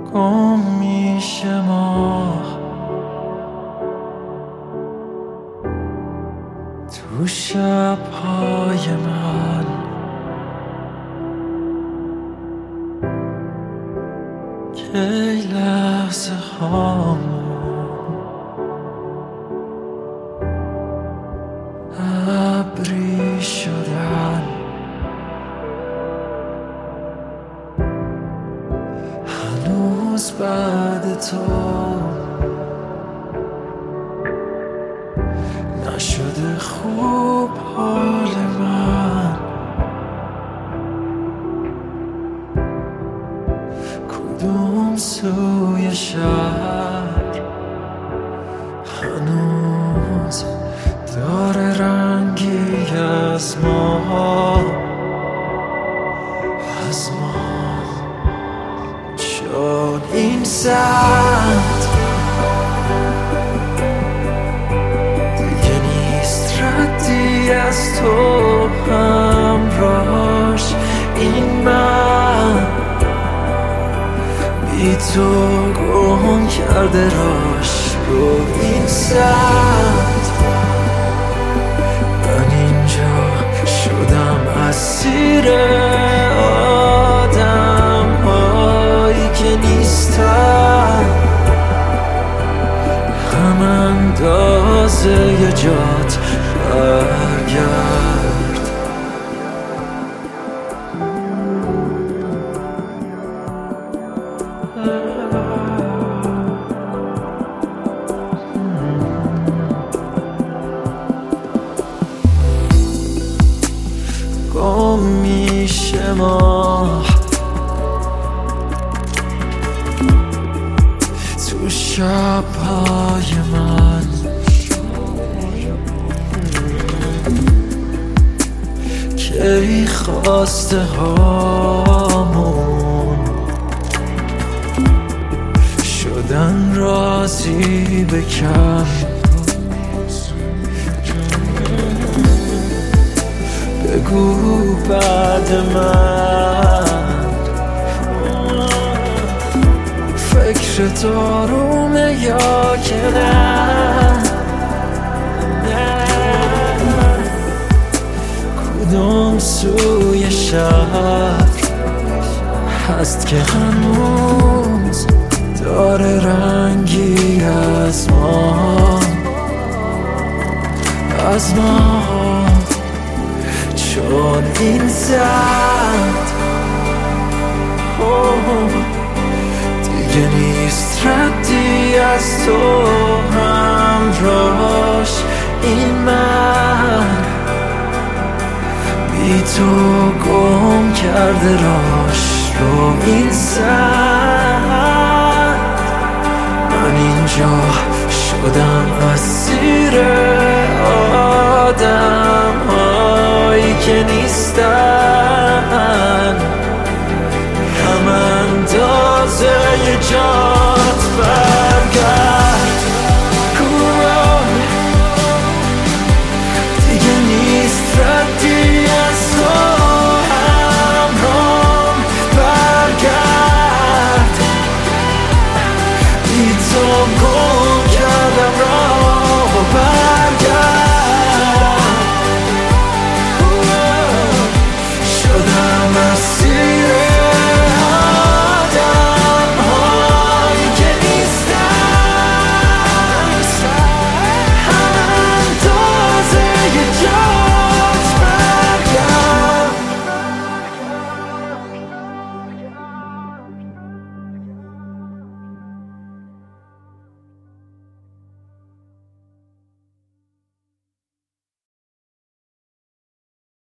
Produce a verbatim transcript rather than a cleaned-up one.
گم میشه ماه تو شب‌های من، کی لحظه هامون ابری شدن، هنوز بعد تو نشده خوب حال من. کدوم سوی شهر هنوز داره رنگی از ما، از ما، چون این سمت دیگه نیست ردی از تو همراهش. این من بی تو گم کرده راش رو این سمت. من اینجا شدم اسیر آدم هایی که نیستن، هم اندازه ی جات برگرد. گم میشه ماه تو شب‌های من، کی خواسته هامون شدن راضی به کم. بگو بعد من فکر دارومه یا که نه، کدوم سوی شهر هست که هنوز داره رنگی از ما، از ما، چون این زد دیگه نیست ردی از تو همراهش. این من بی تو گم کرده راش رو این زد. من اینجا شدم اسیر آدم هایی که نیستن،